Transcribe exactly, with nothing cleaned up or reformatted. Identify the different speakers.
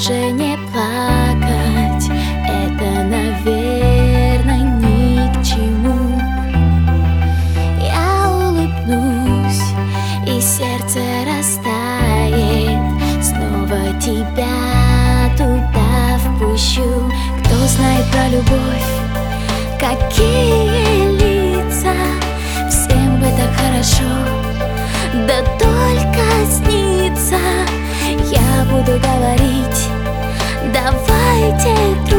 Speaker 1: больше не плакать. Это, наверное, ни к чему. Я улыбнусь, и сердце растает. Снова тебя туда впущу. Кто знает про любовь, какие лица. Всем бы так хорошо, да только снится. Я буду говорить: давайте